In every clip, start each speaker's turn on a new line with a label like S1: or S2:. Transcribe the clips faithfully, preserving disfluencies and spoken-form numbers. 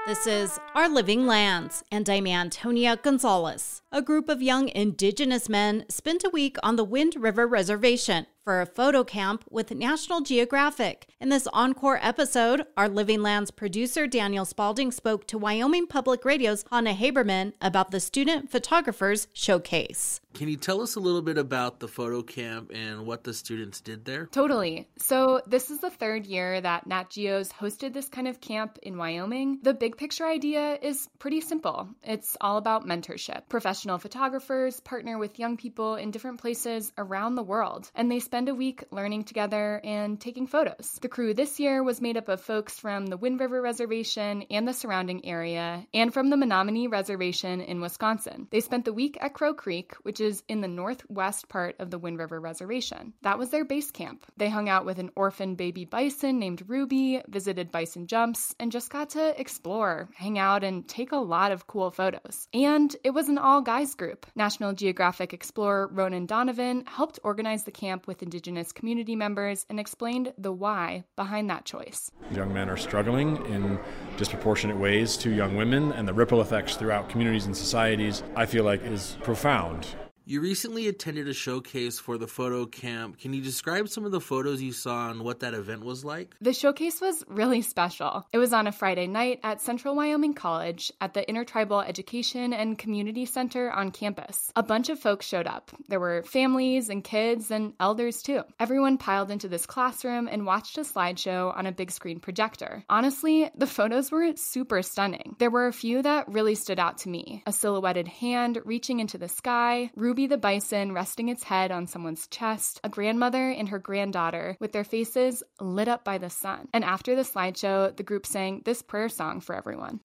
S1: This is Our Living Lands, and I'm Antonia Gonzalez. A group of young Indigenous men spent a week on the Wind River Reservation for a photo camp with National Geographic. In this encore episode, Our Living Lands producer Daniel Spalding spoke to Wyoming Public Radio's Hannah Haberman about the Student Photographers Showcase.
S2: Can you tell us a little bit about the photo camp and what the students did there?
S3: Totally. So this is the third year that Nat Geo's hosted this kind of camp in Wyoming. The big picture idea is pretty simple. It's all about mentorship. Professional photographers partner with young people in different places around the world, and they spend a week learning together and taking photos. The crew this year was made up of folks from the Wind River Reservation and the surrounding area, and from the Menominee Reservation in Wisconsin. They spent the week at Crow Creek, which is in the northwest part of the Wind River Reservation. That was their base camp. They hung out with an orphan baby bison named Ruby, visited bison jumps, and just got to explore, hang out, and take a lot of cool photos. And it was an all-guys group. National Geographic explorer Ronan Donovan helped organize the camp with Indigenous community members and explained the why behind that choice.
S4: Young men are struggling in disproportionate ways to young women, and the ripple effects throughout communities and societies, I feel like, is profound.
S2: You recently attended a showcase for the photo camp. Can you describe some of the photos you saw and what that event was like?
S3: The showcase was really special. It was on a Friday night at Central Wyoming College at the Intertribal Education and Community Center on campus. A bunch of folks showed up. There were families and kids and elders too. Everyone piled into this classroom and watched a slideshow on a big screen projector. Honestly, the photos were super stunning. There were a few that really stood out to me. A silhouetted hand reaching into the sky, Ruby the bison resting its head on someone's chest, a grandmother and her granddaughter with their faces lit up by the sun. And after the slideshow, the group sang this prayer song for everyone.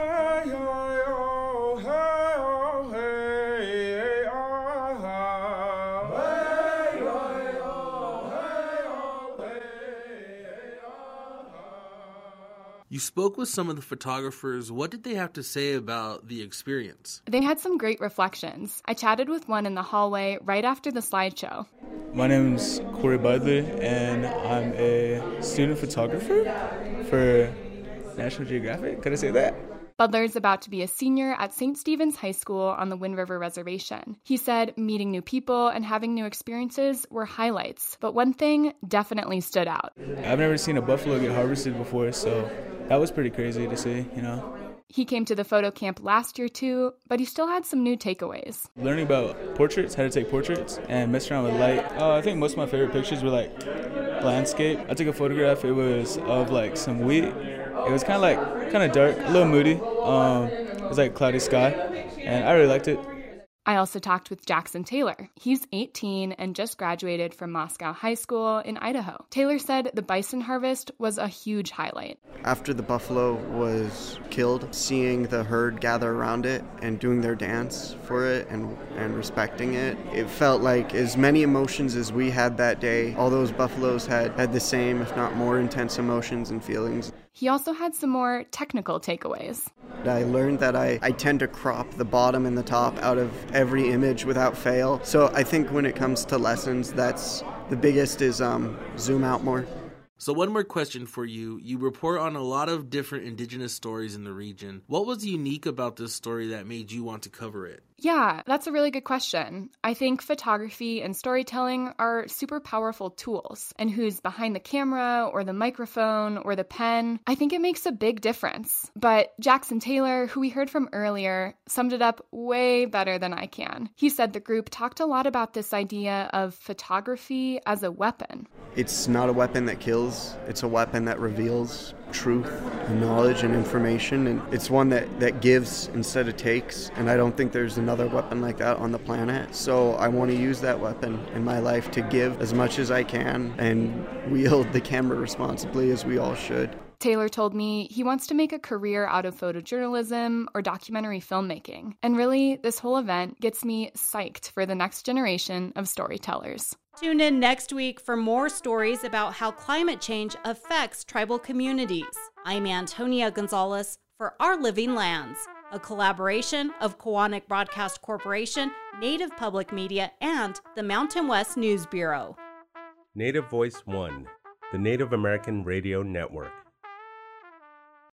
S2: You spoke with some of the photographers. What did they have to say about the experience?
S3: They had some great reflections. I chatted with one in the hallway right after the slideshow.
S5: My name is Corey Butler, and I'm a student photographer for National Geographic. Could I say that?
S3: Butler's about to be a senior at Saint Stephen's High School on the Wind River Reservation. He said meeting new people and having new experiences were highlights, but one thing definitely stood out.
S5: I've never seen a buffalo get harvested before, so that was pretty crazy to see, you know.
S3: He came to the photo camp last year too, but he still had some new takeaways.
S5: Learning about portraits, how to take portraits, and mess around with light. Oh, I think most of my favorite pictures were like landscape. I took a photograph, it was of like some wheat. It was kind of like, kind of dark, a little moody. Um, it was like cloudy sky, and I really liked it.
S3: I also talked with Jackson Taylor. He's eighteen and just graduated from Moscow High School in Idaho. Taylor said the bison harvest was a huge highlight.
S6: After the buffalo was killed, seeing the herd gather around it and doing their dance for it and, and respecting it, it felt like as many emotions as we had that day, all those buffaloes had, had the same, if not more intense emotions and feelings.
S3: He also had some more technical takeaways.
S6: I learned that I, I tend to crop the bottom and the top out of every image without fail. So I think when it comes to lessons, that's the biggest is um, zoom out more.
S2: So one more question for you. You report on a lot of different Indigenous stories in the region. What was unique about this story that made you want to cover it?
S3: Yeah, that's a really good question. I think photography and storytelling are super powerful tools, and who's behind the camera or the microphone or the pen, I think it makes a big difference. But Jackson Taylor, who we heard from earlier, summed it up way better than I can. He said the group talked a lot about this idea of photography as a weapon.
S6: It's not a weapon that kills, it's a weapon that reveals truth and knowledge and information, and it's one that, that gives instead of takes, and I don't think there's another weapon like that on the planet. So I want to use that weapon in my life to give as much as I can and wield the camera responsibly, as we all should.
S3: Taylor told me he wants to make a career out of photojournalism or documentary filmmaking, and really this whole event gets me psyched for the next generation of storytellers.
S1: Tune in next week for more stories about how climate change affects tribal communities. I'm Antonia Gonzalez for Our Living Lands, a collaboration of Koahnic Broadcast Corporation, Native Public Media, and the Mountain West News Bureau.
S7: Native Voice One, the Native American Radio Network.